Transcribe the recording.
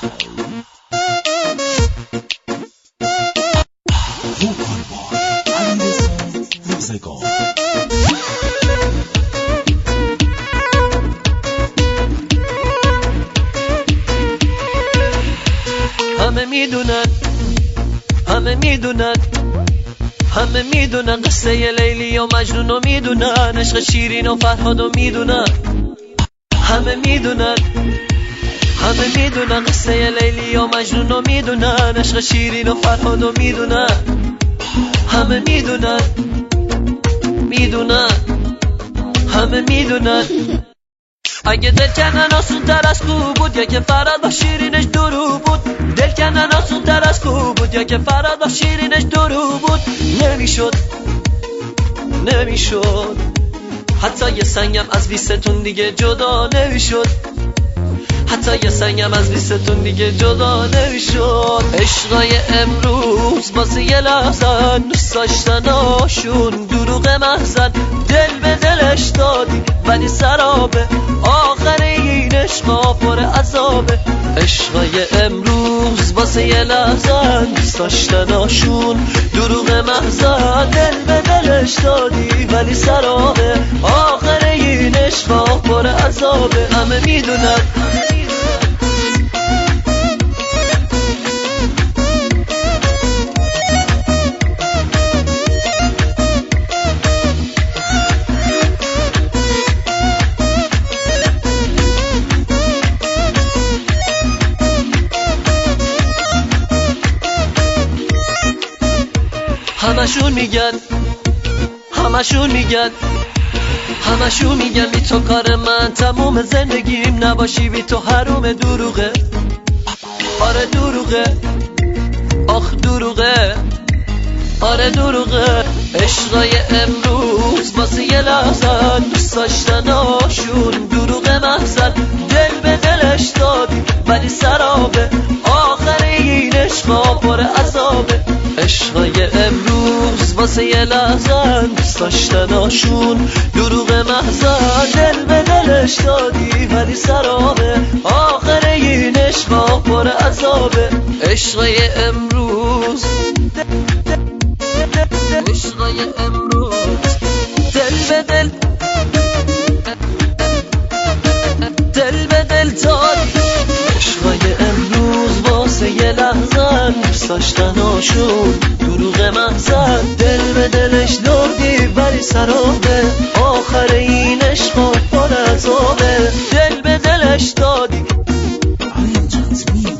وکال بای علیرضا روزگار. همه میدونن قصه لیلی و مجنون و میدونن عشق شیرین و فرهاد و میدونن. همه میدونن قصه لیلی و مجنون و میدونن عشق شیرین و فرهاد و میدونن. همه میدونن اگه دل کردن آسون تر از کو بود یا که فرهاد با شیرینش درو بود. دل کردن آسون تر از کو بود یا که فرهاد با شیرینش درو بود. نمیشد حتی یه سنگم از بیستون دیگه جدا نمیشد. حتی یه سنگم از بیستون دیگه جدا نمیشد. عشقای امروز واسه یه لحظه دوست داشتناشون دروغ محضن. دل به دلش دادی ولی سرابه، آخر این عشقا پر عذابه. عشقای امروز واسه یه لحظه دوست داشتناشون دروغ محضن. دل به دلش دادی ولی سرابه، آخر این عشقا پر عذابه. همه میدونن همشون میگن بی تو کار من تموم زندگیم نباشی، بی تو حروم. دروغه، آره دروغه، آخ دروغه، آره دروغه. عشقای امروز واسه یه لحظه دوست داشتناشون دروغ محضن. دل به دلش دادی ولی سرابه، آخر این عشقا پر عذابه. عشقای امروز واسه یه لحظه دوست داشتناشون دروغ محضن. دل به دلش دادی ولی سرابه، آخر این عشقا پر عذابه. عشقای امروز، عشقای امروز دل به دل دادی. عشقای امروز واسه یه لحظه دوست داشتناشون دروغ محضن. دل به دلش دادی ولی سرابه، آخر این عشقا پر عذابه. دل به دلش دادی